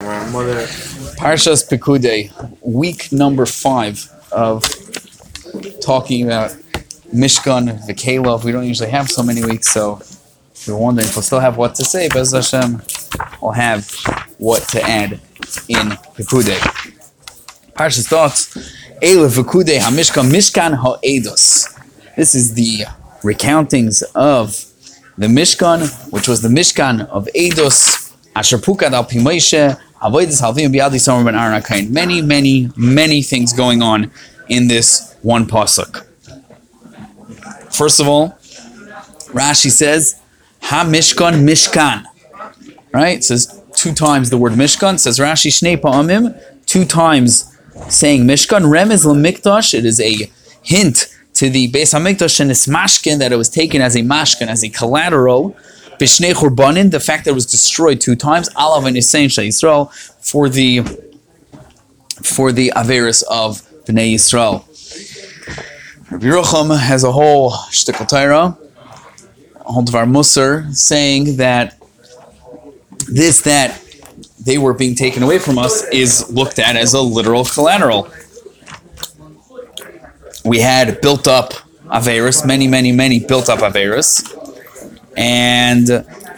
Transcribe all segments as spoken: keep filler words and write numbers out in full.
My mother. Parshas Pekudei, week number five of talking about Mishkan, Vikela. We don't usually have so many weeks, so we're wondering if we'll still have what to say. Bez Hashem, we'll have what to add in Pekudei. Parshas thoughts. Eile Pekudei HaMishkan, Mishkan HaEdos. This is the recountings of the Mishkan, which was the Mishkan of Eidos, Asher Pukad al Pi Moshe, Avodas Halvim B'Yad Yisrael Ben Aaron HaKohen. Many, many, many things going on in this one pasuk. First of all, Rashi says, Ha Mishkan Mishkan. Right? It says two times the word Mishkan. It says Rashi Shnei Pa'amim, two times saying Mishkan. Remez L'Mikdash, it is a hint to the Beis HaMikdash and its mashkin, that it was taken as a mashkin, as a collateral. B'shnei churbanin, the fact that it was destroyed two times. Alav and Yisayin Shal Yisrael, for the for the Averis of Bnei Yisrael. Rabbi Yerucham has a whole shtickle Torah, a whole Dvar Musar, saying that this that they were being taken away from us is looked at as a literal collateral. We had built up Averis, many, many, many built up Averis. And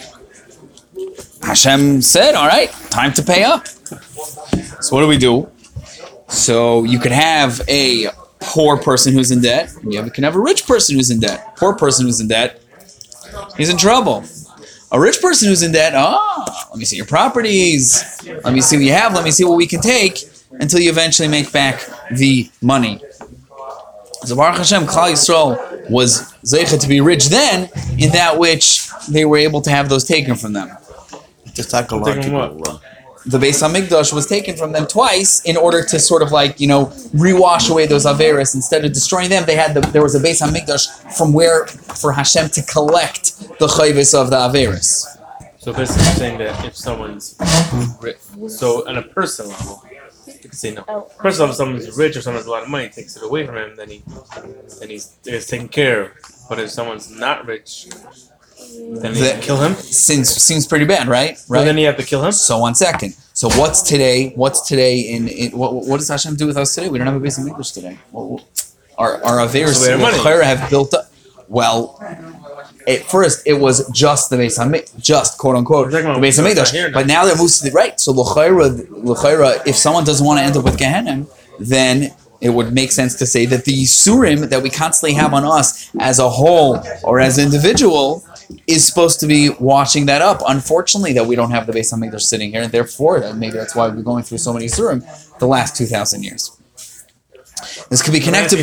Hashem said, all right, time to pay up. So what do we do? So you could have a poor person who's in debt, and you can have a rich person who's in debt. Poor person who's in debt, he's in trouble. A rich person who's in debt, oh, let me see your properties. Let me see what you have. Let me see what we can take until you eventually make back the money. So Baruch Hashem, Klal Yisrael was zeicha to be rich then, in that which they were able to have those taken from them. Just psychological. The Beis HaMikdash was taken from them twice in order to sort of like, you know, rewash away those Averis. Instead of destroying them, they had the, there was a Beis HaMikdash from where, for Hashem to collect the chayvis of the Averis. So basically saying that if someone's rich, so on a personal level, you can say no. First of all, if someone's rich or someone has a lot of money, takes it away from him, then he then he's, he's taken care of. But if someone's not rich, then you have to kill him? Seems, seems pretty bad, right? Right. Well, then you have to kill him? So one second. So what's today? What's today in, in what, what does Hashem do with us today? We don't have a Beis HaMikdash today. What, our our Averis so have built up. Well, at first it was just the Beis HaMikdash, just quote unquote the Beis HaMikdash. But now they're moved to the right. So l'chayra, if someone doesn't want to end up with Gehenna, then it would make sense to say that the Yisurim that we constantly have on us as a whole or as an individual is supposed to be washing that up. Unfortunately, that we don't have the Beis HaMikdash sitting here, and therefore maybe that's why we're going through so many Yisurim the last two thousand years. This could be connected.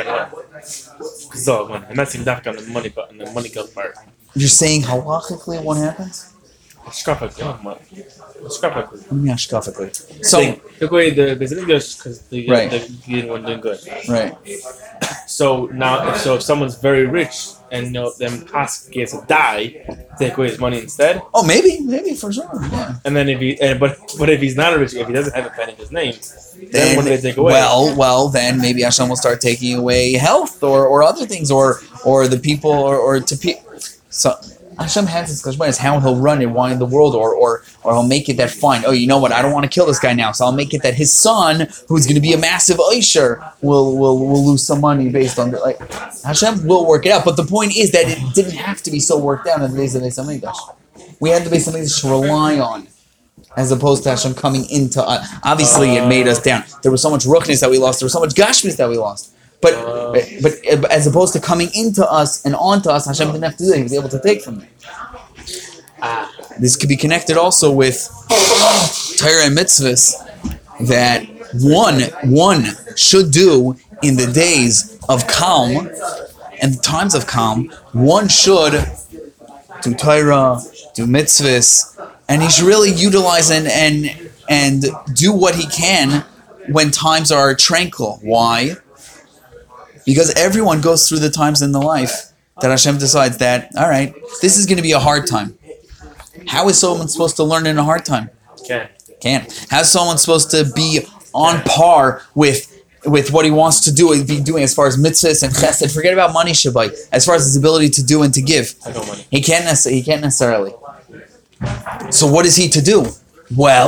So, I'm not saying dafka on the money, but on the money goes part. You're saying halachically what happens? Shkafakly. Shkafakly. What do you mean shkafakly? So, the way the Beis HaMikdash, because the right. the Gideon one doing good. Right. So now, if, so if someone's very rich and you know them past gets to die, take away his money instead. Oh, maybe, maybe for sure. Yeah. And then if he, and, but but if he's not a rich, if he doesn't have a pen in his name, then, then what do they take away? Well, well, then maybe Hashem will start taking away health or, or other things, or or the people, or, or to pe- so. Hashem has his cheshbon is how he'll run it, why in the world, or or or he'll make it that fine. Oh, you know what? I don't want to kill this guy now, so I'll make it that his son, who's going to be a massive oisher, will will will lose some money based on the, like Hashem will work it out. But the point is that it didn't have to be so worked out in the days of the Beis HaMikdash. We had the Beis HaMikdash to rely on, as opposed to Hashem coming into us. Obviously, it made us down. There was so much ruchnis that we lost. There was so much gashmis that we lost. But, uh, but but as opposed to coming into us and onto us, Hashem didn't have to do that. He was able to take from them. Uh, this could be connected also with Torah and mitzvahs that one one should do in the days of calm and the times of calm. One should do Torah, do mitzvahs, and he should really utilize and and and do what he can when times are tranquil. Why? Because everyone goes through the times in the life that Hashem decides that, all right, this is going to be a hard time. How is someone supposed to learn in a hard time? Can't. Can't. How is someone supposed to be on par with with what he wants to do, be doing as far as mitzvahs and chesed? Forget about money, Shabbai. As far as his ability to do and to give. I know money. He can't necessarily. He can't necessarily. So what is he to do? Well,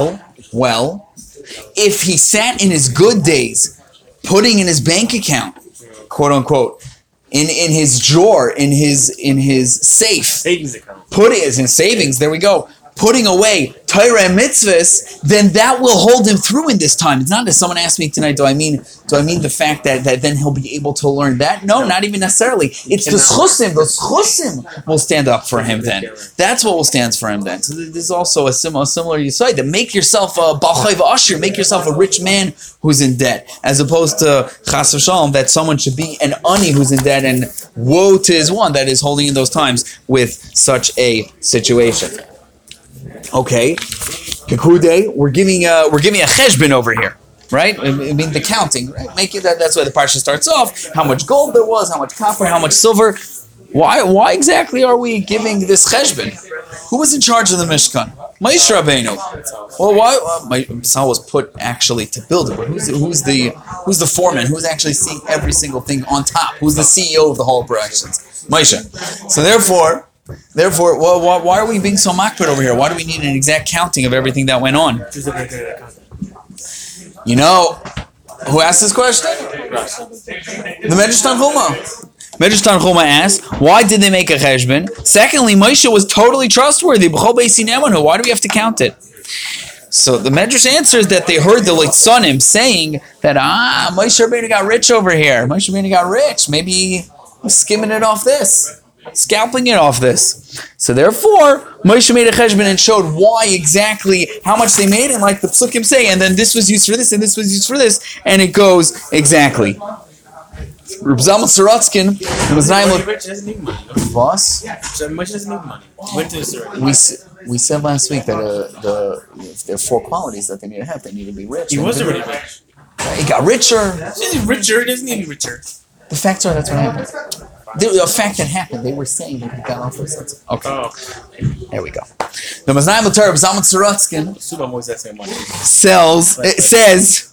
Well, if he sat in his good days, putting in his bank account, quote unquote, in, in his drawer, in his in his safe, Savings account. putting it in savings, there we go, putting away Torah and mitzvahs, then that will hold him through in this time. It's not that someone asked me tonight, do I mean do I mean the fact that, that then he'll be able to learn that? No, not even necessarily. It's the schusim. The schusim will stand up for him then. That's what will stand for him then. So this is also a similar, similar yesod, that make yourself a balchayv asher, make yourself a rich man who's in debt, as opposed to chas v'shalom, that someone should be an ani who's in debt, and woe to his one that is holding in those times with such a situation. Okay, Kekude, we're giving uh, we're giving a cheshbon over here, right? I mean the counting, right? Make it that, that's why the parsha starts off. How much gold there was, how much copper, how much silver. Why why exactly are we giving this cheshbon? Who was in charge of the Mishkan? Moshe Rabbeinu. Well, why? Uh, Moshe was put actually to build it. But who's who's the who's the foreman? Who's actually seeing every single thing on top? Who's the C E O of the whole operations? Moshe. So therefore. Therefore, well, why, why are we being so makpid over here? Why do we need an exact counting of everything that went on? You know, who asked this question? The Medrash Tanchuma. Medrash Tanchuma asked, why did they make a cheshbon? Secondly, Moshe was totally trustworthy. Why do we have to count it? So the Medrash answers that they heard the Litzanim saying that, ah, Moshe Rabbeinu got rich over here. Moshe Rabbeinu got rich. Maybe he was skimming it off this. Scalping it off this. So therefore, Moshe made a cheshbon and showed why exactly, how much they made, and like the psukim say, and then this was used for this, and this was used for this, and it goes exactly. Reb Zalman Sorotzkin was not able to... Boss? Moshe doesn't need money. Went to the Surah. We, we said last week that uh, the if there are four qualities that they need to have. They need to be rich. He was already rich. He got richer. He's richer. He doesn't need to be richer. The facts are that's what happened. The, the fact that happened, they were saying that he got off of something. Okay. Oh. There we go. The Maznayim L'Torah, Zalman Sorotzkin, sells, it says,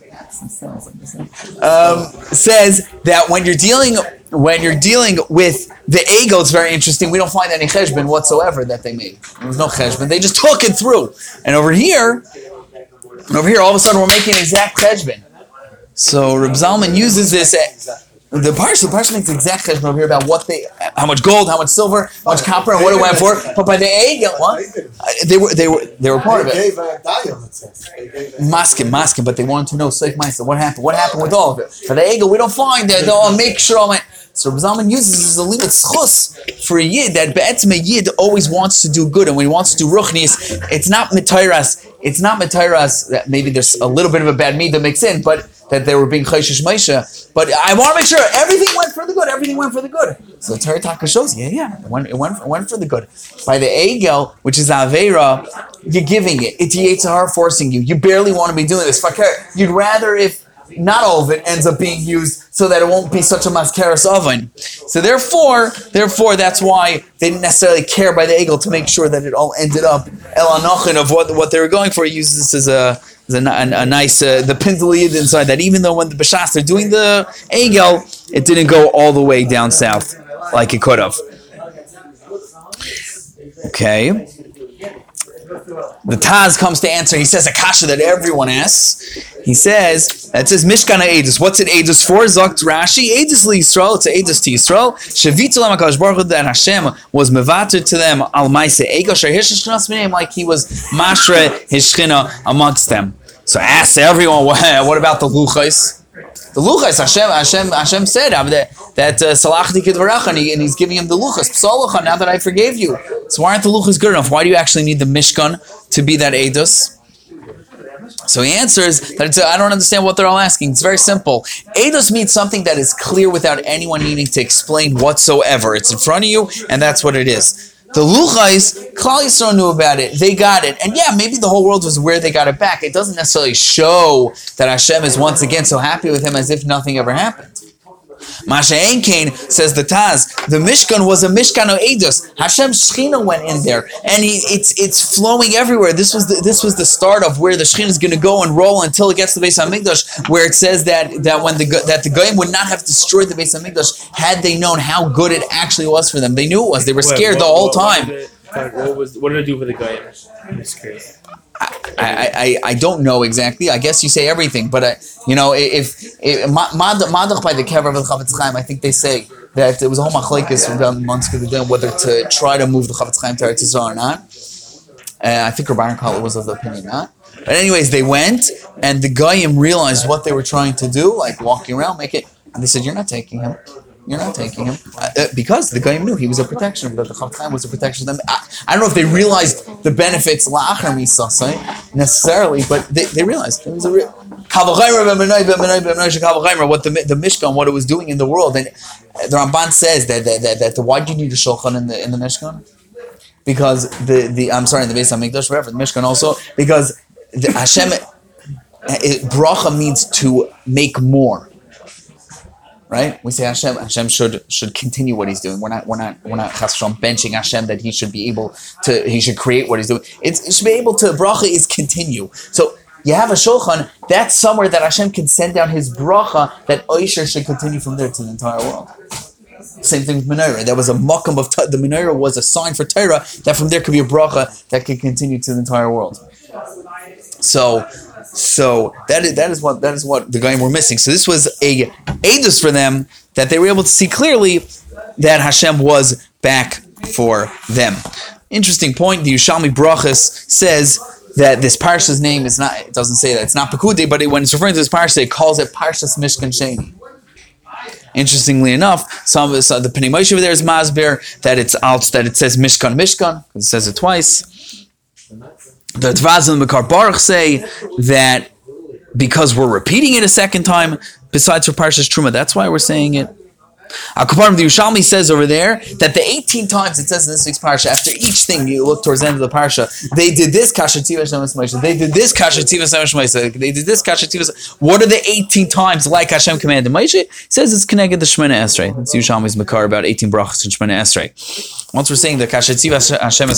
um, says that when you're dealing when you're dealing with the ego, it's very interesting. We don't find any cheshbon whatsoever that they made. There was no cheshbon. They just took it through. And over here, and over here, all of a sudden, we're making an exact cheshbon. So Reb Zalman uses this. The parsha, the parsha makes exact cheshbon over here about what they, how much gold, how much silver, how much copper, and what it went for. But by the egel, what? They were, they were, they were part of it. Maskim, maskim, but they wanted to know, Seif Meister, what happened? What happened with all of it? For the egel, we don't find that. They'll make sure all my. So Reb Zalman uses this as a limit schus for a yid, that be'etzim a yid always wants to do good, and when he wants to do ruchnis, it's not mitayras. It's not mitayras that maybe there's a little bit of a bad meat that mixed in, but that they were being chayshish Moshe. But I want to make sure everything went for the good. Everything went for the good. So the Torah Taka shows, yeah, yeah, it went, it went, it went for the good. By the egel, which is aveira, you're giving it. It's Yetzirah forcing you. You barely want to be doing this. You'd rather if not all of it ends up being used so that it won't be such a maskeras oven. So therefore, therefore, that's why they didn't necessarily care by the egel to make sure that it all ended up el anochin of what what they were going for. He uses this as a as a, a, a nice uh, the pinzaliyid inside that even though when the b'shas they're doing the egel, it didn't go all the way down south like it could have. Okay. The Taz comes to answer. He says a kasha that everyone asks. He says, it says Mishkan Eidus. What's it Eidus for? Zokt Rashi. Eidus li Yisrael. It's Eidus to Yisrael. Shevitu lam HaKadosh Baruch Hu, that Hashem was mevater to them al ma'aseh ego shehish shchinas b'neim, like he was mashre his shchina amongst them. So ask everyone, what about the luchos? The luchos, Hashem, Hashem, Hashem said that that salachti kedvarach, and he's giving him the luchos. Psalocha, now that I forgave you. So why aren't the luchos good enough? Why do you actually need the Mishkan to be that Eidus? So he answers that it's a, I don't understand what they're all asking. It's very simple. Eidos means something that is clear without anyone needing to explain whatsoever. It's in front of you, and that's what it is. The Luchais, Klal Yisrael knew about it. They got it. And yeah, maybe the whole world was where they got it back. It doesn't necessarily show that Hashem is once again so happy with him as if nothing ever happened. Masha Einkein, says the Taz, the Mishkan was a Mishkan of Eidos. Hashem's Shechina went in there, and he, it's it's flowing everywhere. This was the, this was the start of where the Shechina is going to go and roll until it gets to the Beis Hamikdash, where it says that that when the that the Goyim would not have destroyed the Beis Hamikdash had they known how good it actually was for them. They knew it was. They were scared Wait, what, the whole what, time. What did, it, what, was, what did it do for the Goyim? I'm just curious. I, I, I, I don't know exactly. I guess you say everything, but uh, you know, if, if Madach by the Kever of the Chavetz Chaim, I think they say that it was a whole machlekes from down months whether to try to move the Chavetz Chaim to Eretz Yisrael or not. Uh, I think Rabbi Kala was of the opinion not. But anyways, they went, and the Goyim realized what they were trying to do, like walking around, make it. And they said, "You're not taking him. You're not taking him," uh, because the Goyim knew he was a protection. That the Chavetz Chaim was a protection of them. I, I don't know if they realized the benefits la'achar misasai necessarily, but they, they realized it was a real. What the the Mishkan, what it was doing in the world, and the Ramban says that that that, that the, why do you need a shulchan in the in the Mishkan? Because the, the I'm sorry in the Beis Hamikdash, whatever the Mishkan also, because the Hashem it, bracha means to make more, right? We say Hashem Hashem should should continue what he's doing. We're not we're not we're not chas v'shalom benching Hashem that he should be able to he should create what he's doing. It's, it should be able to bracha is continue. So you have a shulchan, that's somewhere that Hashem can send down his bracha that Oisher should continue from there to the entire world. Same thing with menorah. There was a makam of t- the menorah was a sign for Torah that from there could be a bracha that could continue to the entire world. So, so that is that is what that is what the Goyim were missing. So this was a edus for them that they were able to see clearly that Hashem was back for them. Interesting point. The Yerushalmi Brachas says that this parsha's name is not. It doesn't say that it's not Pekudei, but it, when it's referring to this parsha, it calls it Parshas Mishkan Sheni. Interestingly enough, some of uh, the Pnei Moshe over there is masber that it's out that it says Mishkan Mishkan because it says it twice. The Tvaz and the Makar Baruch say that because we're repeating it a second time, besides for Parshas Truma, that's why we're saying it. Akaparim, the Yerushalmi says over there that the eighteen times it says in this week's parsha, after each thing you look towards the end of the parsha, they did this kasher tiva shemes Moshe, they did this kasher tiva shemes Moshe, they did this kasher tiva. What are the eighteen times like Hashem commanded Moshe? It says it's connected to Shemona Esrei. It's Yerushalmi's makar about eighteen brachas in Shemona Esrei. Once we're saying the kasher tiva shemes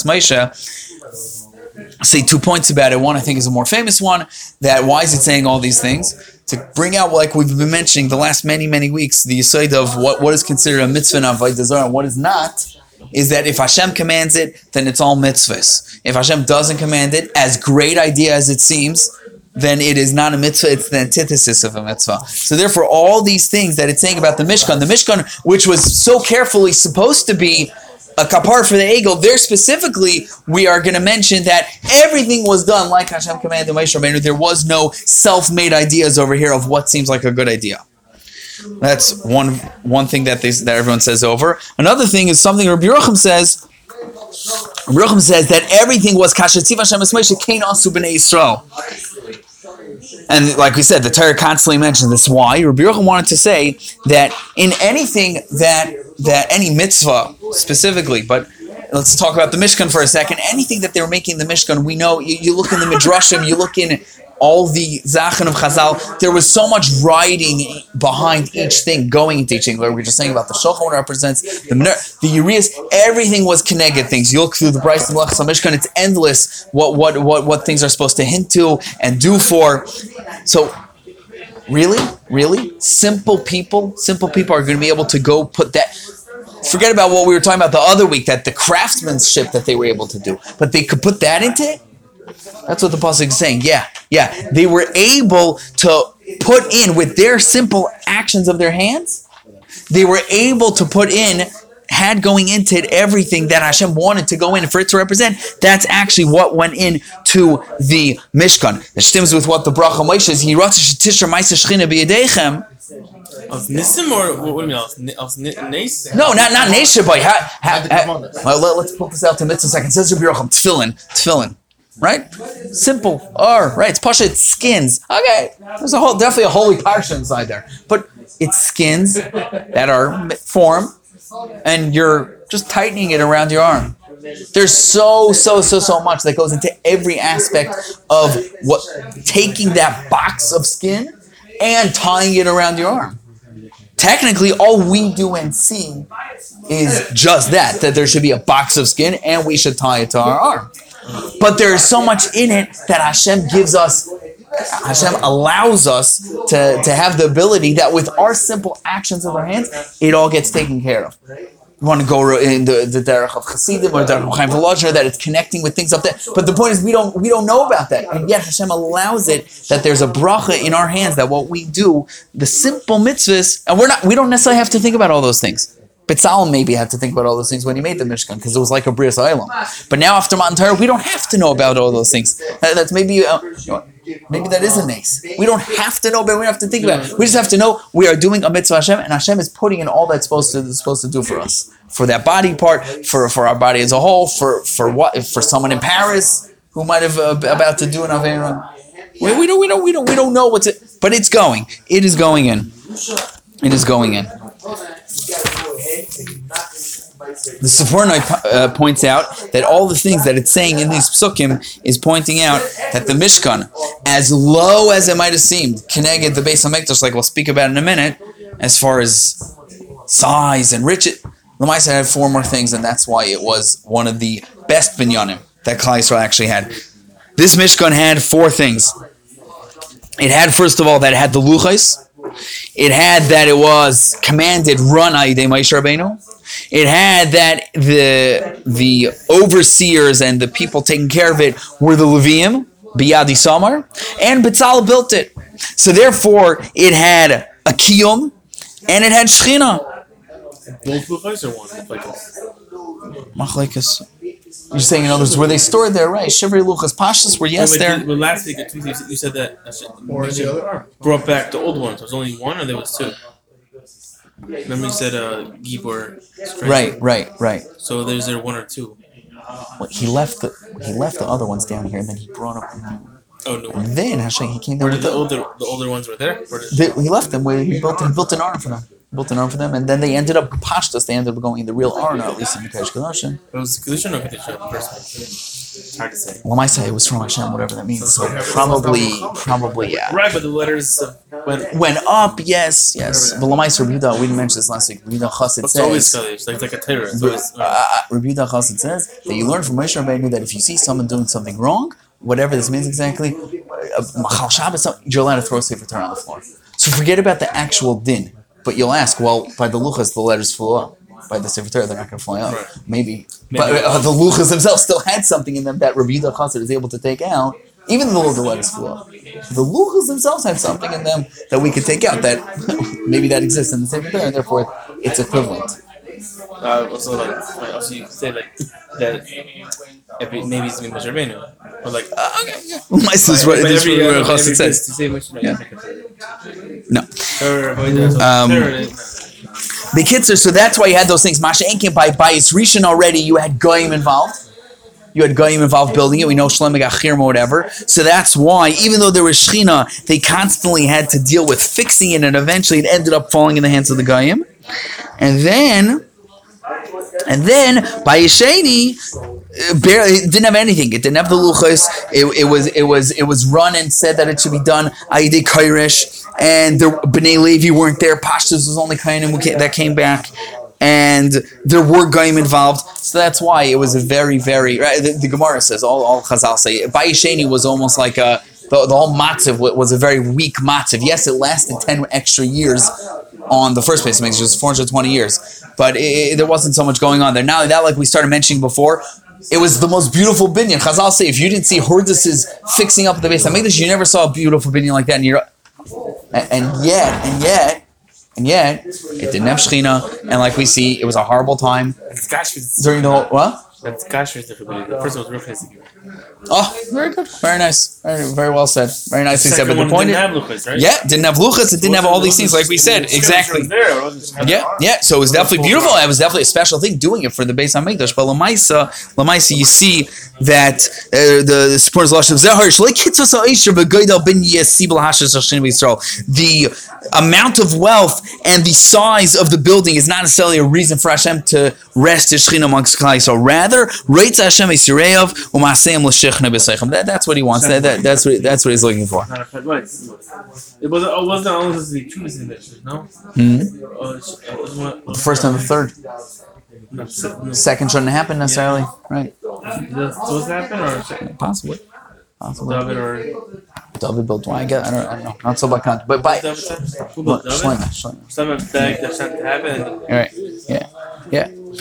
Moshe, say two points about it. One I think is a more famous one. That why is it saying all these things? To bring out, like we've been mentioning the last many, many weeks, the aside of what, what is considered a mitzvah and avodah zarah and what is not, is that if Hashem commands it, then it's all mitzvahs. If Hashem doesn't command it, as great idea as it seems, then it is not a mitzvah, it's the antithesis of a mitzvah. So therefore, all these things that it's saying about the Mishkan, the Mishkan, which was so carefully supposed to be a kapar for the egel, there specifically, we are going to mention that everything was done like Hashem commanded Moshe Rabbeinu. There was no self-made ideas over here of what seems like a good idea. That's one one thing that they, that everyone says over. Another thing is something Rabbi Yerucham says. Rabbi Yerucham says that everything was kasher tiva Hashem es Moshe kein asu b'nei Yisrael. And like we said, the Torah constantly mentions this. Why? Rabbi Yerucham wanted to say that in anything that that any mitzvah specifically, but let's talk about the Mishkan for a second. Anything that they were making the Mishkan, we know, you, you look in the Midrashim, you look in all the Zachan of Chazal, there was so much writing behind each thing, going into each thing. Like we were just saying about the Shulchan represents, the the Urias, everything was connected things. You look through the Bryce and Melechus Mishkan, it's endless what, what, what, what things are supposed to hint to and do for. So, really, really, simple people, simple people are going to be able to go put that. Forget about what we were talking about the other week, that the craftsmanship that they were able to do, but they could put that into it. That's what the pasuk is saying. Yeah, yeah, they were able to put in with their simple actions of their hands. They were able to put in, had going into it everything that Hashem wanted to go in for it to represent. That's actually what went into the Mishkan. It stems with what the bracha Moshe is. He wrote Tisher Ma'aseh Shechina b'Yadechem. Of Nisim or what do you mean? Of Nes? No, not not Nesha, boy. Ha, ha, ha. Well, let, let's pull this out to mitzvah a second. It says Rabbi Yerucham, tefillin, tefillin, right? Simple. Or right? It's pasha. It's skins. Okay, there's a whole definitely a holy parsha inside there, but it's skins that are form, and you're just tightening it around your arm. There's so so so so much that goes into every aspect of what taking that box of skin and tying it around your arm. Technically, all we do and see is just that, that there should be a box of skin and we should tie it to our arm. But there is so much in it that Hashem gives us, Hashem allows us to, to have the ability that with our simple actions of our hands, it all gets taken care of. You want to go in the the derech of Chassidim or derech of Chaim Volozhiner, that it's connecting with things up there. But the point is, we don't we don't know about that, and yet Hashem allows it. That there's a bracha in our hands. That what we do, the simple mitzvahs, and we're not we don't necessarily have to think about all those things. Betzalel maybe had to think about all those things when he made the Mishkan, because it was like a Brias Olam. But now after Matan Torah, we don't have to know about all those things. That, that's maybe uh, you know, maybe that is a nace. We don't have to know, but we don't have to think about it. We just have to know we are doing a mitzvah Hashem, and Hashem is putting in all that's supposed to supposed to do for us, for that body part, for for our body as a whole, for for what for someone in Paris who might have uh, about to do an Avera. We, we don't we don't we don't we don't know what's it, but it's going. It is going in. It is going in. The Sforno uh, points out that all the things that it's saying in these psukim is pointing out that the Mishkan, as low as it might have seemed, Keneged the Beis HaMikdash, like we'll speak about in a minute, as far as size and riches, Lamaisa had four more things, and that's why it was one of the best binyanim that Klal Yisrael actually had. This Mishkan had four things. It had, first of all, that it had the luchos. It had that it was commanded run Ayidei Moshe Rabbeinu. It had that the the overseers and the people taking care of it were the Leviim, Biyadi Samar, and Betzalel built it. So therefore, it had a kiyum and it had Shechina. Both luchos or one? Machlekes. You're saying, in other words, were they stored there, right? Shivrei luchos pashtus were yes there. Well, last week at Tuesday you said that Hashem brought back the old ones. There was only one, or there was two. Remember you said uh, Gibor. Right, right, right. So there's there one or two. Well, he left the he left the other ones down here, and then he brought up the new. Oh no! And then Hashem he came down. Where With did the, the, older the older ones were there? Or did the, he left them where he built he built an arm for them. Built an arm for them, and then they ended up pashtus. They ended up going in the real Arna, at least in the Kedesh Kedashim. it was Kedushin or Kedushin? First, it's hard to say. Well, I say it was from Hashem, whatever that means. So probably, probably, yeah. Right, but the letters went Went up, yes, yes. But Lamaisa Rebuda, we didn't mention this last week. Rebuda Chassid It's always says. Kaddish, like, like a terror. It's always, uh, Uh, Rebuda Chassid says that you learn from Moshe Rabbeinu that if you see someone doing something wrong, whatever this means exactly, Machal Shabbos, you're allowed to throw a Sefer Torah on the floor. So forget about the actual din. But you'll ask, well, by the luchas, the letters flew up. By the Sefer Torah, they're not going to fly up. Right. Maybe. Maybe. But uh, the luchas themselves still had something in them that Rabbi Yehuda Chassid is able to take out, even though the letters flew up. The luchas themselves have something in them that we could take out, that maybe that exists in the Sefer Torah, and therefore it's equivalent. uh, also, like, also you could say, like, that if it, maybe it's Moshe Rabbeinu. Or, like, Uh, okay, yeah. My sister's what but this every, is what uh, Chassid every says. to say Moshe Yeah. Rabbeinu. No. Or avoid that, so Um, terror, The Kitzer, so that's why you had those things. Masha Enkin, by Bayis Rishon already, you had Goyim involved. You had Goyim involved building it. We know Shlomo Gachirma, whatever. So that's why, even though there was Shechina, they constantly had to deal with fixing it, and eventually it ended up falling in the hands of the Goyim. And then, and then, Bayis Sheni, barely, it didn't have anything. It didn't have the luchos. It, it was it was it was run and said that it should be done Ayidei Kairish, and the Bnei Levi weren't there. Pashtus was only Kainim that came back, and there were Goyim involved. So that's why it was a very very. Right, the, the Gemara says all all Chazal say Bayis Sheni was almost like a the, the whole matziv was a very weak matziv. Yes, it lasted ten extra years on the first place. It makes just four hundred twenty years, but it, it, there wasn't so much going on there. Now that, like we started mentioning before, it was the most beautiful binyan. Chazal say if you didn't see Hordes's fixing up the Beis HaMikdash, you never saw a beautiful binyan like that. And, you're, and, and yet, and yet, and yet, it didn't have Shechina, and like we see, it was a horrible time It's Gashvitz. during the whole. What? That's Gashvitz. The first one was real crazy. Oh, very good, very nice, very, very well said, very nicely said. But the one point didn't is, have luchos, right? yeah, didn't have luchas, it didn't have all these things, like we said, exactly. Yeah, yeah. So it was definitely beautiful. It was definitely a special thing doing it for the Beis HaMikdash. But Lamaisa, Lamaisa, you see that uh, the the Sforno's Lashon Zehar Shlei Kitzos Ha'Eisher V'Goydel Ben Yesibel Hashas Hashem Yisrael. The amount of wealth and the size of the building is not necessarily a reason for Hashem to rest His Shechina amongst Klal Yisrael. Rather, Reitz Hashem Yisrael U'Maseim L'Shechina B'Seichem. That that's what He wants. That, that that's what that's what He's looking for. Not a fed rights. It wasn't. It wasn't always the truth in that shit. No. Mm-hmm. Oh, it's- it was one- The first and the third. No, se- no. Second shouldn't happen necessarily, right? Does does that happen or second? Possibly. Possibly. David or David built one. I guess I don't. I don't know. Not so by count, but by David? Who Look, built Shlomo, David? Shlomo. Some of that that sent to happen. All right. Yeah. Yeah.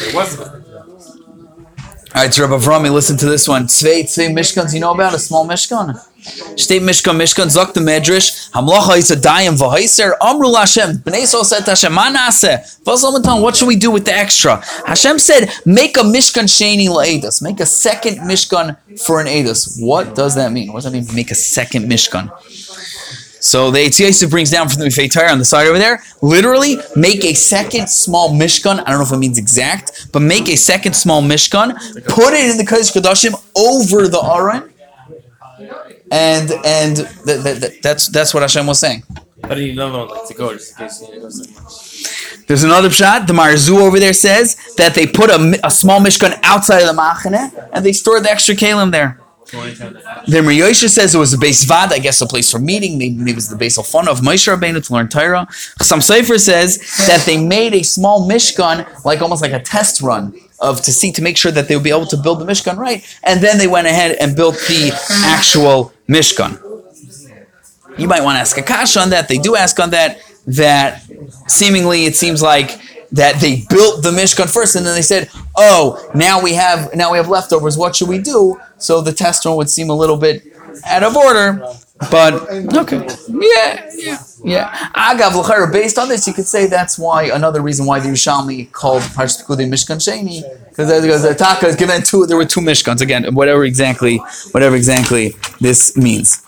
There was one. All right, so Rabbi Avrami, listen to this one. Zwei, zwei Mishkans, you know about a small Mishkan? Shtei Mishkan, Mishkan, Zok the Medrash, Hamlocha is a dayim v'haiser, Amru Hashem, Bnei Yisrael said to Hashem, Ma naseh? What should we do with the extra? Hashem said, make a Mishkan sheni la'edus, make a second Mishkan for an edus. What does that mean? What does that mean, make a second Mishkan? So the Eitz Yosef brings down from the Mifei Torah on the side over there, literally make a second small Mishkan, I don't know if it means exact, but make a second small Mishkan, put it in the Kodesh Kodashim over the Aron, and and th- th- th- that's that's what Hashem was saying. How do you know like to go just in case you go so much? There's another pshat, the Marzu over there says that they put a, a small Mishkan outside of the Machane, and they stored the extra Kalim there. Then Riyosha says it was a base vad, I guess a place for meeting, maybe, maybe it was the base of fun of Moshe Rabbeinu to learn Torah. Some Sefer says that they made a small Mishkan, like almost like a test run, of to see, to make sure that they would be able to build the Mishkan right, and then they went ahead and built the actual Mishkan. You might want to ask a kasha on that, they do ask on that, that seemingly it seems like that they built the Mishkan first, and then they said, "Oh, now we have now we have leftovers. What should we do?" So the test run would seem a little bit out of order, but okay, yeah, yeah, yeah. Agav l'chayr, based on this, you could say that's why another reason why the Yerushalmi called Parashat Pekudei Mishkan Sheni, because the Taka is given two. There were two Mishkans again. Whatever exactly, whatever exactly this means.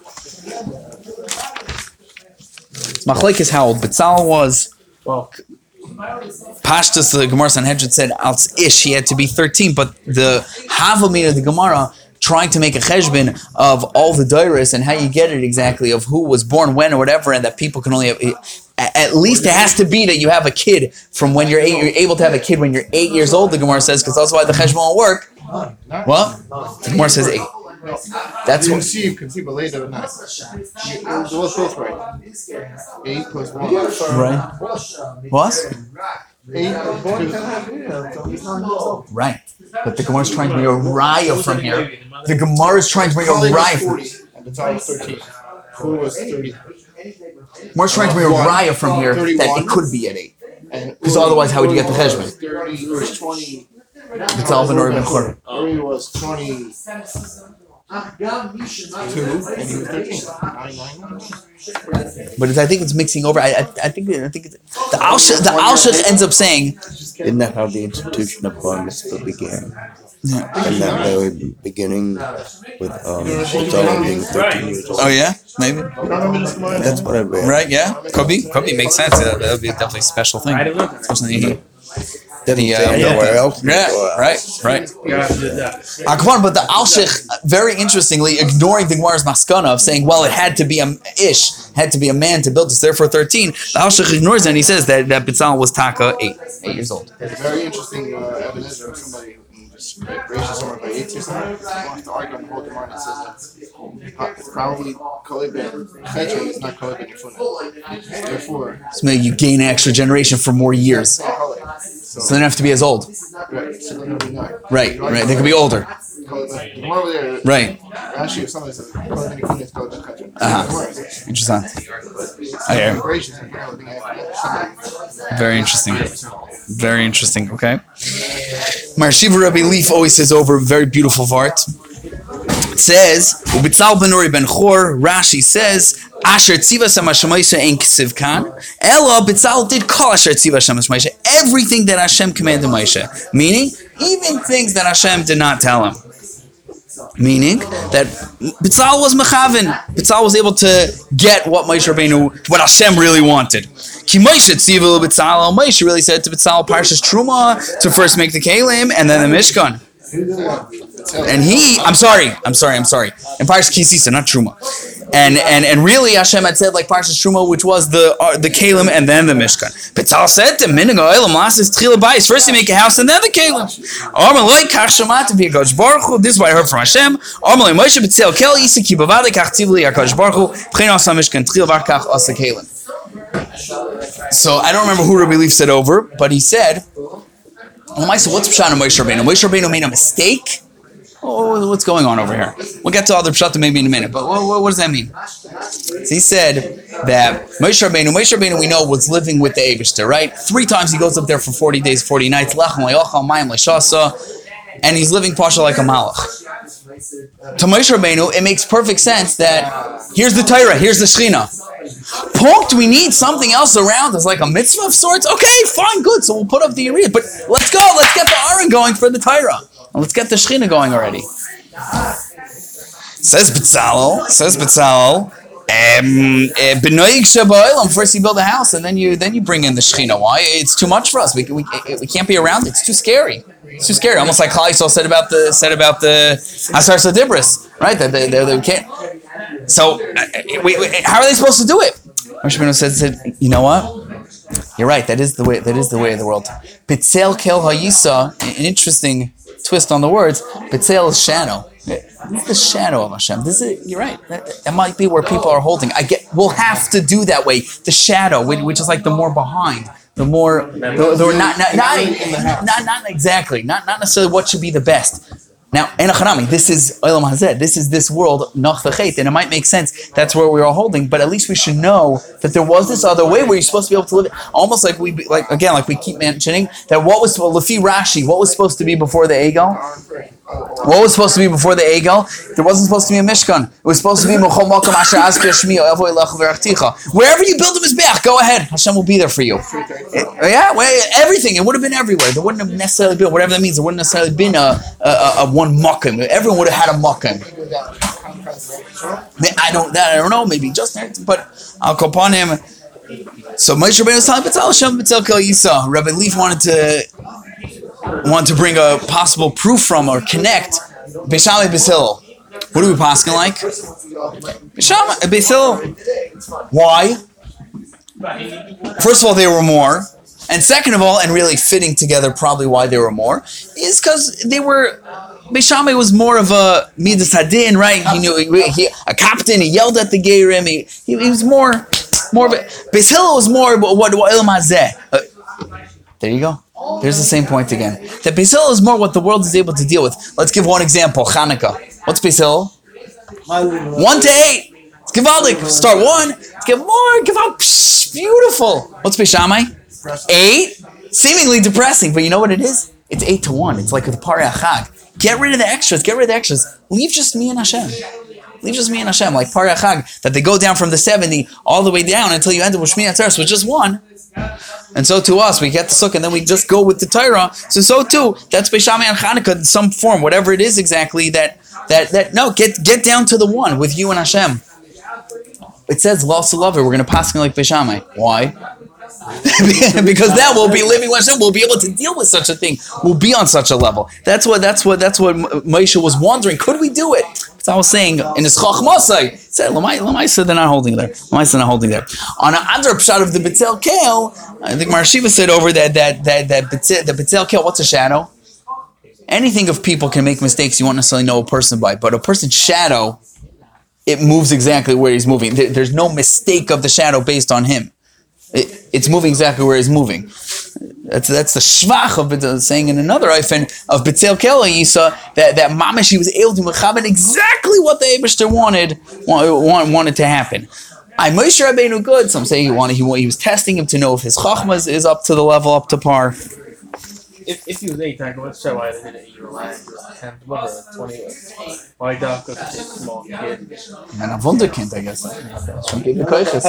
Machlekes how old Betzalel was. Well. Pashtus, the Gemara Sanhedrin said, als ish, he had to be thirteen, but the Havamina of the Gemara, trying to make a cheshbon of all the dairis and how you get it exactly, of who was born when or whatever, and that people can only have, at least it has to be that you have a kid from when you're eight, you're able to have a kid when you're eight years old, the Gemara says, because that's why the cheshbon will work. Well, the Gemara says eight. That's you what. conceive, conceive later than that. You, it was both right. Eight plus one. Right. What? Eight plus two. Right. But the Gemara is trying to bring a raya from here. The Gemara is trying to bring a Kali was raya. forty, and the time was thirteen. Who was thirty? Gemara is trying to bring a raya from here that it could be at eight. Because otherwise, how would you get the cheshbon? Thirty was twenty. It's all been already been chur. Uri was twenty. Two, and he was thirteen. Nine, nine, nine. But it's, I think it's mixing over. I, I, I think I think it's, the Alshich the Alshich ends up saying. Isn't that how the institution of Bar Mitzvah began? Yeah. And that very beginning with um, Betzalel being thirteen years old. Oh yeah, maybe. You don't remember this Gemara? That's what I read. Right? Yeah. Could be. Could be. Makes sense. Yeah, that would be definitely a special thing. I don't know. Especially. Didn't The, say uh, nowhere else. Yeah, before. right, right. You have to do that. Uh, come on, but the Alshich, very interestingly, ignoring the Gemara's maskana of saying, well, it had to be a ish, had to be a man to build this, therefore thirteen. The Alshich ignores it and he says that, that Betzalel was Taka eight, eight years old. It's very interesting uh, evidence of somebody who just raises someone by eight or something. You have to argue on the whole Gemara that says that it's probably Kali ben Chedron is not Kali ben Yefuna. Therefore, So maybe you gain an extra generation for more years. Kali. So they don't have to be as old. Right, so they're gonna be nine. Right, right. They could be older. Kali ben- the Gemara over there, Right. actually, if somebody says Kali ben Yefuna is Kali ben Chedron. Uh-huh. Interesting. I hear. Gracious, and Kali ben Yefuna. Very interesting. Very interesting, okay? Marshiva Rabbi Leaf always says over a very beautiful vart. It says, Ubitzal ben Uri ben Chor, Rashi says, Asher tzivas HaMashamaisha ein ksiv kan, Ela Bitzal did call Asher tzivas HaMashamaisha, everything that Hashem commanded Moshe. Meaning, even things that Hashem did not tell him. Meaning that Bitzal was mechaven. Bitzal was able to get what Moshe Rabbeinu, what Hashem really wanted. Ki Moshe tzivah Bitzal, Moshe really said to Bitzal, Parshas Truma, to first make the Kalim and then the Mishkan. And he, I'm sorry, I'm sorry, I'm sorry. And Parshas Kisisa, not Truma. And and and really Hashem had said like Parshas Truma, which was the uh, the Kalim and then the Mishkan. Bitzal said to Minigo Elam Lasses Tchila Bayis. First you make a house and then the Kalim. Armaloi Kach Shamat be Hakadosh Baruch Hu. This is what I heard from Hashem. Armaloi Moshe B'Tzel Kel Isiki Bavade Kach Tivli Hakadosh Baruch Hu. Pchein Asa Mishkan Tchila Bar Kach Asa Kalim. So I don't remember who Rabbi Leaf said over, but he said, "Oh my, so what's Pshat on Moshe Rabbeinu? Moshe Rabbeinu made a mistake." oh, what's going on over here? We'll get to other pshatim maybe in a minute, but what, what, what does that mean? So he said that Moshe Rabbeinu, Moshe Rabbeinu we know was living with the Eibishter, right? Three times he goes up there for forty days, forty nights, and he's living pasha like a malach. To Moshe Rabbeinu, it makes perfect sense that here's the Torah, here's the Shechina. Punkt, we need something else around us, like a mitzvah of sorts. Okay, fine, good. So we'll put up the Uriah, but let's go. Let's get the Aron going for the Torah. And let's get the Shechina going already. Says Betzalel. Says Betzalel. Um, uh, first you build a house, and then you then you bring in the Shechina. Why? It's too much for us. We we, we can't be around it. It's too scary. It's too scary. Almost like Klal Yisrael said about the said about the Asar Sadibris, right? That they, they, they can't. So, uh, we, we, how are they supposed to do it? Moshe Rabbeinu said, said, you know what? You're right. That is the way. That is the way of the world. Betzel kel hayisa. An interesting twist on the words. Betzel is shadow. This is the shadow of Hashem. This is. You're right. That, that might be where people are holding. I get. We'll have to do that way. The shadow, which is like the more behind, the more. The, the, not, not, not, not, not exactly. Not not necessarily what should be the best. Now, Enochanami, this is Olam Hazeh, this is this world, Nach V'Chet, and it might make sense that's where we are holding, but at least we should know that there was this other way where you're supposed to be able to live it. Almost like we, like again, like we keep mentioning, that what was, Lefi Rashi, what was supposed to be before the Egel? What was supposed to be before the Egel? There wasn't supposed to be a Mishkan. It was supposed to be Wherever you build a Mizbeach, go ahead. Hashem will be there for you. It, yeah, everything. It would have been everywhere. There wouldn't have necessarily been, whatever that means, there wouldn't necessarily been a, a, a, a one Makkah. Everyone would have had a Makkah. I don't, that I don't know, maybe just there, but I'll call upon him. So Moshe Rabbeinu was telling Betzalel, Shem Betzel Kel Yisa. Rabbi Leaf wanted to want to bring a possible proof from or connect Beis Shammai Beis Hillel. What are we passing like? Beis Shammai Beis Hillel. Why? First of all, they were more. And second of all, and really fitting together probably why they were more, is because they were, Beis Shammai was more of a Midas Hadin, right? He knew, he, he, a captain, he yelled at the Geirim, he, he, he was more, more of a, Beis Hillel was more what, what, what Olam Hazeh. Uh, there you go. There's the same point again. That Beis Hillel is more what the world is able to deal with. Let's give one example, Chanukah. What's Beis Hillel? One to eight. Let's give all the, start one, let's give more, give out, psh, beautiful. What's Beis Shammai? Eight? Seemingly depressing, but you know what it is? It's eight to one. It's like with Parei HaChag. Get rid of the extras, get rid of the extras. Leave just me and Hashem. Leave just me and Hashem, like Parei HaChag, that they go down from the seventy all the way down until you end up with Shmini Atzeres with just one. And so to us, we get the sukkah and then we just go with the Torah. So so too, that's Beis Shammai and Chanukah in some form, whatever it is exactly, that, that, that no, get get down to the one with you and Hashem. It says, L'Al Lover, we're going to pass like Beis Shammai. Why? Because then we'll be living with Hashem. We'll be able to deal with such a thing. We'll be on such a level. That's what. That's what. That's what Moshe was wondering. Could we do it? As I was saying in his Chachmasai, said Lamaisa, they're not holding there. Lamaisa, they're not holding there. On an other pshat of the Betzel Kel, I think Marshiva said over that that that that Betzel, the Betzel Kel. What's a shadow? Anything of people can make mistakes. You won't necessarily know a person by, but a person's shadow, it moves exactly where he's moving. There, there's no mistake of the shadow based on him. It, it's moving exactly where he's moving. That's that's the shvach of it, saying in another ifen of Betzel Kel Yisa that that mamash he was able to mechaber exactly what the Eibishter wanted wanted, wanted to happen. I Moshe Rabbeinu good. Some say he wanted he he was testing him to know if his chachma is, is up to the level, up to par. If if you was eight, I let's show why they did it. You were like ten, whatever, twenty. Why dog was a small kid? And a wunderkind, I guess. Schon gave the koiches.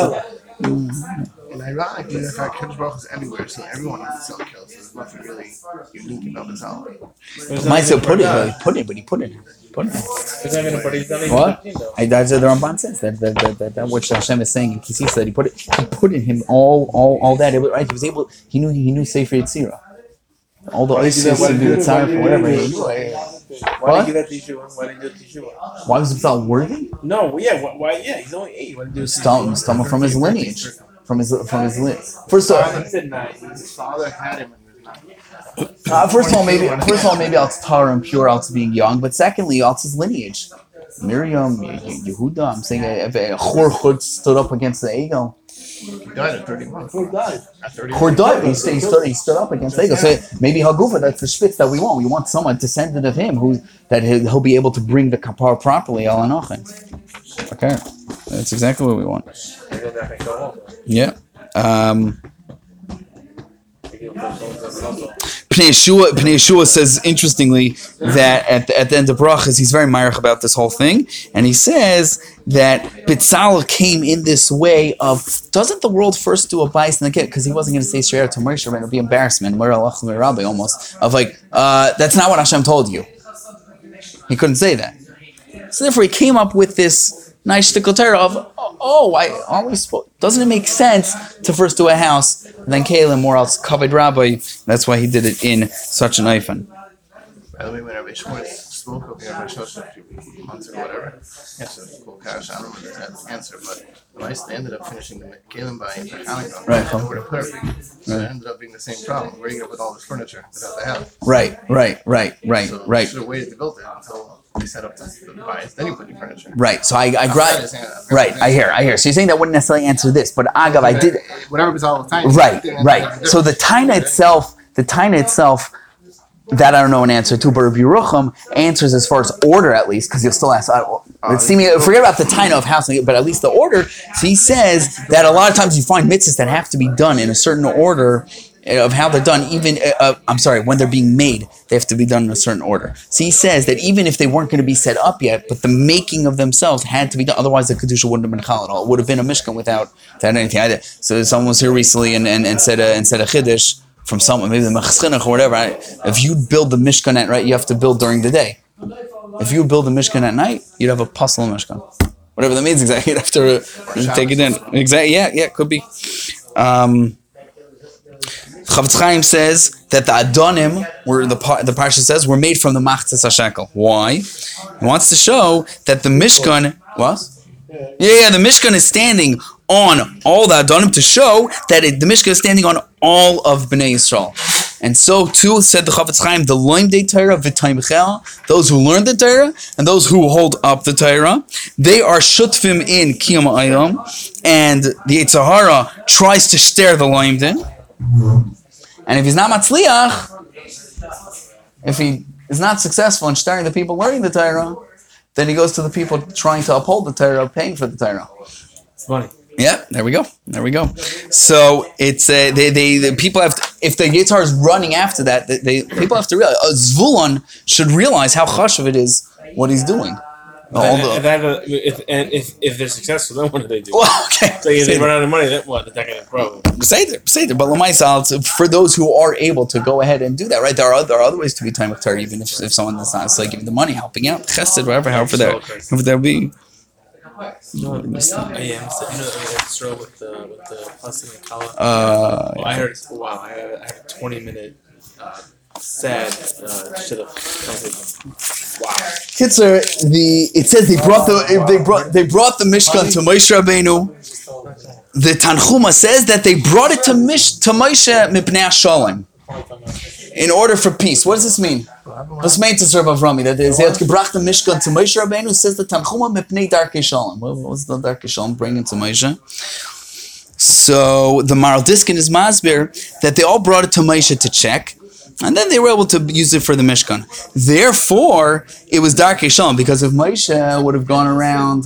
And ironically, the fact Kodesh Baruch is everywhere, so everyone has a cell kill, so there's nothing really unique about this album. Might say put it, but he put it, but he put it. Put it. What? I that's the Ramban says that that that that, that which Hashem is saying in Kisisa that he put it, he put in him all all all that. It, right? He was able. He knew he knew Sefer Yetzirah. All the Isis and the Tzaref, whatever. He knew. Why did you get Teshuvah? Why did you do Teshuvah? Why was Betzalel worthy? No, yeah, why, why? Yeah, he's only eight. Why did you do Teshuvah? Stumble from his lineage. From his from his lineage. First of all, his father had him when he was nine. Uh, first of all, maybe first of all maybe Alt's Torah and pure Alt's being young, but secondly, Alt's his lineage. Miriam, Yehuda. I'm saying if a Chor Chut stood up against the Egel. died at thirty-one. Who died? At thirty-one. Hordai, he, st- he, stood, he stood up against Ego. So maybe Hagufa, that's the spitz that we want. We want someone descendant of him who that he'll, he'll be able to bring the kapar properly. Al Anachin. Okay, that's exactly what we want. Yeah. Um, Pnei Yeshua, Pnei Yeshua says interestingly that at the, at the end of Brachas he's very myrich about this whole thing, and he says that Bitzalel came in this way of doesn't the world first do a bias in the kid because he wasn't going to say straight out to Moshe, it would be embarrassment, almost of like uh, that's not what Hashem told you. He couldn't say that, so therefore he came up with this nice shtickle Torah of oh, oh I always supposed doesn't it make sense to first do a house and then Kalim or else covered Rabbi? That's why he did it in such an eifan. By the way, when Rabbi Schwartz spoke of Rabbi Shosh a few months ago, whatever, answered the cool cash. I don't remember the exact answer, but the mice they ended up finishing the Kalim by Hanukkah. Right. Over to perfect. So it ended up being the same problem. Where are you going to put all this furniture without the house? Right, right, right, right, So right. you should have waited to build it until they set up the, the bias. Then you put your furniture. Right. So I, I That gra- is, uh, right. I hear. I hear. So you're saying that wouldn't necessarily answer this, but Agav, I did. Whatever was all the time. Right. Right. So the Taina itself, the Taina itself, that I don't know an answer to, but Rabbi Yerucham answers as far as order at least, because you'll still ask. Uh, let's see me. Forget about the Taina of housing, but at least the order. So he says that a lot of times you find mitzvahs that have to be done in a certain order of how they're done, even, uh, I'm sorry, when they're being made, they have to be done in a certain order. So he says that even if they weren't going to be set up yet, but the making of themselves had to be done, otherwise the Kedusha wouldn't have been Chal at all. It would have been a Mishkan without, without anything. I, so someone was here recently and, and, and said, a, and said a Chiddush from someone, maybe the Mechaschinuch or whatever, right? If you build the Mishkan at night, you have to build during the day. If you build the Mishkan at night, you'd have a Pasal Mishkan. Whatever that means exactly, you'd have to uh, take it in. Exactly, yeah, yeah, could be. Um... Chavetz Chaim says that the Adonim, where the the parsha says, were made from the Machzas HaShekel. Why? He wants to show that the Mishkan, what? Yeah, yeah, the Mishkan is standing on all the Adonim to show that it, the Mishkan is standing on all of Bnei Yisrael. And so too, said the Chavetz Chaim, the Loimdei Torah v'Taimchel, those who learn the Torah and those who hold up the Torah, they are shutfim in Kiyam Ayom, and the Yetzer Hara tries to stare the Loimdei. And if he's not matzliach, if he is not successful in starting the people learning the Torah, then he goes to the people trying to uphold the Torah, paying for the Torah. It's funny. Yeah, there we go. There we go. So it's uh, they, they the people have to, if the Yitzhar is running after that, they, they people have to realize uh, Zvulun should realize how chashuv it is what he's doing. All And, the, and, that, uh, if, and if if they're successful, then what do they do? well, okay. So if they run out of money, then what? They're not going to grow. Say there, say there. But Lamaisal, for those who are able to go ahead and do that, right? There are there are other ways to be time with Torah, even if, if someone does not it's like giving the money, helping out, chesed, whatever, however that, however that be. No, I missed it. I yeah, missed it. You know, the throw with the with the plastic and collar. Uh, Oh, I heard. Wow, I had, I had a twenty minute uh, sad uh, shit of conversation. Wow. Kitzer, the it says they brought the they brought they brought the Mishkan to Moshe Rabbeinu. The Tanchuma says that they brought it to Mish to Moshe Mipnei Shalom in order for peace. What does this mean? What's meant to serve Avrami? That is, he had gebracht the Mishkan to Moshe Rabbeinu. Says the Tanchuma Mipnei Darkei Shalom. What was the Darkei Shalom bringing to Moshe? So the Maral Diskin is masbir that they all brought it to Moshe to check. And then they were able to use it for the Mishkan. Therefore, it was Darkei Shalom, because if Moshe would have gone around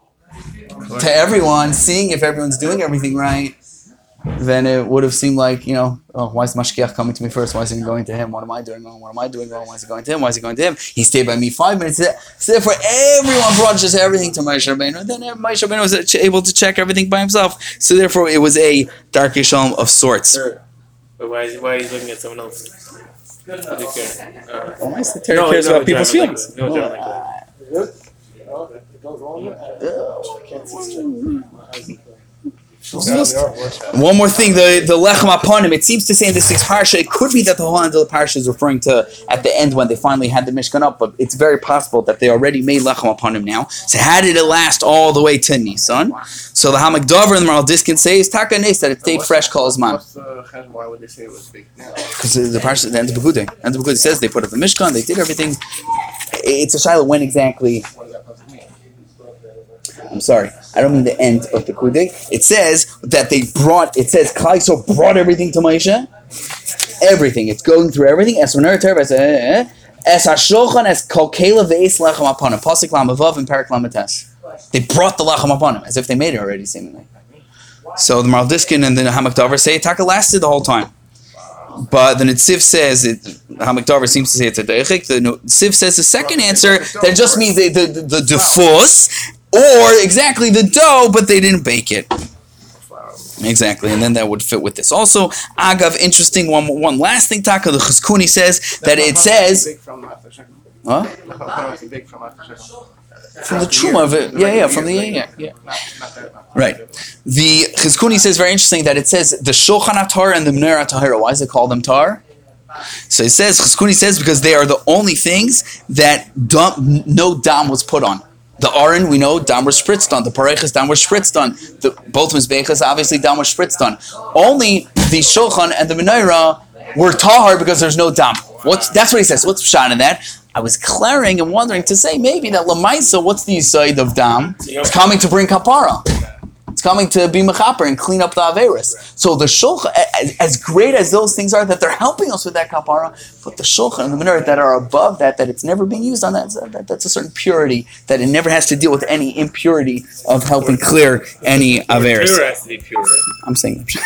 to everyone, seeing if everyone's doing everything right, then it would have seemed like, you know, oh, why is Mashkiach coming to me first? Why is he going to him? What am I doing wrong? What am I doing wrong? Why is he going to him? Why is he going to him? He stayed by me five minutes. So therefore, everyone brought just everything to Moshe Rabbeinu. And then Moshe Rabbeinu was able to check everything by himself. So therefore, it was a Darkei Shalom of sorts. Sure. But why is, why is he looking at someone else? Why do you care? Uh, Well, why is the Torah cares about people's feelings? No, no, like that. One more thing, the the lechem aponim. It seems to say in this sixth parsha, it could be that the whole end of the parsha is referring to at the end when they finally had the Mishkan up, but it's very possible that they already made lechem aponim now. So how did it last all the way to Nisan? So the Hamagdover and the Maral Diskin say is taka nes that it stayed fresh kol azman. What's the chesed? Why would they say it was big now? Because the parsha, the end of Begude, end of Begude says they put up the Mishkan, they did everything. It's a shiloh when exactly. What does that supposed to mean? I'm sorry. I don't mean the end of the Pekudei. It says that they brought. It says Klal Yisrael brought everything to Moshe. Everything. It's going through everything. As Menorah Torah, as as Hashulchan, as Kol Kela Ve'es Lechem Upon Him. Pasuk Lamavav and Parak Lamates. They brought the Lechem upon him as if they made it already, seemingly. So the Maral Diskin and the Hamak Dover say Taka lasted the whole time. But the Netziv says, it, Hamak Dover seems to say it's a Deichik. The Netziv says the second answer, that it just means they, the, the, the defus, or exactly the dough, but they didn't bake it. Exactly, and then that would fit with this. Also, Agav, interesting, one one last thing, Taka, the Chizkuni says that it says... Huh? From the Truma of it. Yeah, yeah, from the... Yeah, yeah. Right. The Chizkuni says very interesting that it says the Shulchan HaTorah and the Menorah Tahira. Why does it call them tar? So it says, Chizkuni says, because they are the only things that dam, no dam was put on. The Aron, we know, dam was spritzed on. The Parechas, dam was spritzed on. The, both Mizbechas, obviously, dam was spritzed on. Only the Shulchan and the Menorah were tahar because there's no dam. What's, that's what he says. What's Pshat in that? I was clearing and wondering to say maybe that Lamaisa, what's the side of dam? It's coming to bring kapara. It's coming to be mechaper and clean up the averis. So the shulchan, as great as those things are, that they're helping us with that kapara, but the shulchan and the menorah that are above that, that it's never being used on that, that, that's a certain purity, that it never has to deal with any impurity of helping clear any averis. I'm saying